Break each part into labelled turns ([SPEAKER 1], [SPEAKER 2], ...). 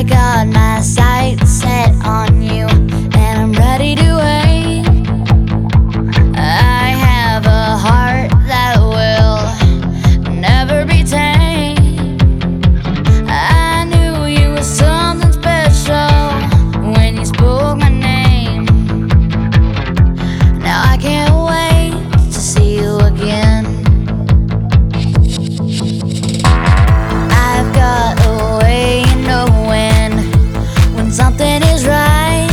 [SPEAKER 1] I got my sights set on you, and I'm ready to wait. I have a heart that will never be tamed. I knew you were something special when you spoke my name. Now I can't wait to see you again. I've got a way of knowing when something is right.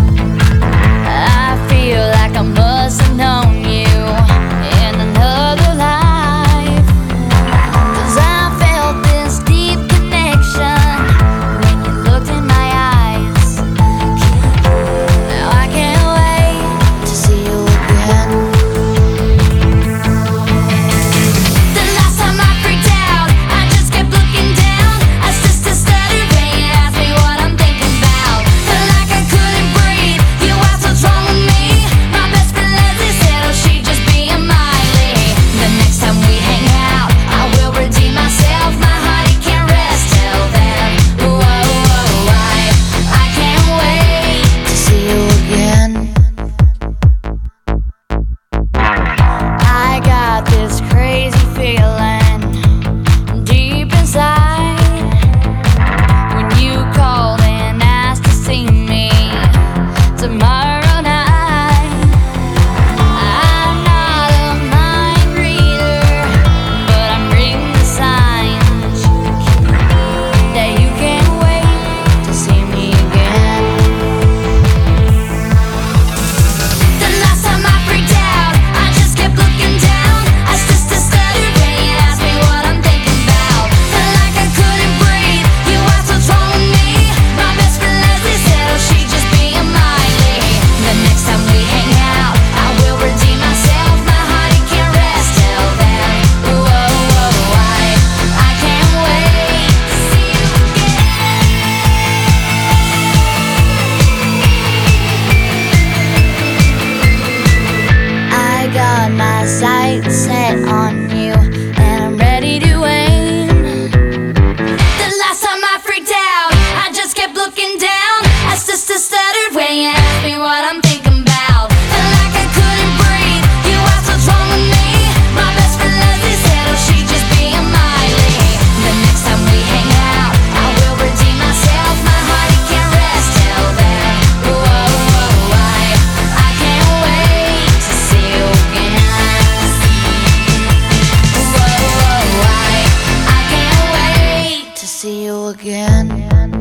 [SPEAKER 1] I feel like I must have known you in another life, 'cause I felt this deep connection when you looked in my eyes. Now I can't wait to see you again. The last time I freaked out, I just kept looking down. I just stuttered when you asked me what I'm thinking about. Felt like I couldn't breathe. You asked what's wrong with me. My best friend Leslie said, oh, she'd just be a Miley. The next time we hang out, I will redeem myself. My heart, it can't rest till then. Whoa, I can't wait to see you again. I got this crazy feeling deep inside when you called and asked to see me tomorrow night. I'm not a mind reader, but I'm reading the signs that you can't wait to see me again. The last time I freaked out, I just kept looking down. I just stuttered when you asked me what I'm thinking about. Felt like I couldn't breathe. You asked what's wrong with me. My best friend Leslie said, oh, she'd just be a Miley. The next time we hang out, I will redeem myself. My heart, it can't rest till then. Whoa, I can't wait to see you again. I got my sights set on you, and I'm ready to aim. The last time I freaked out, I just kept looking down. I just stuttered when you asked me what I'm thinking about. Felt like I couldn't breathe. You asked what's wrong with me. My best friend Leslie said, oh, she'd just be a Miley. The next time we hang out, I will redeem myself. My heart, it can't rest till then. Whoa, I can't wait to see you again. Whoa, I can't wait to see you again.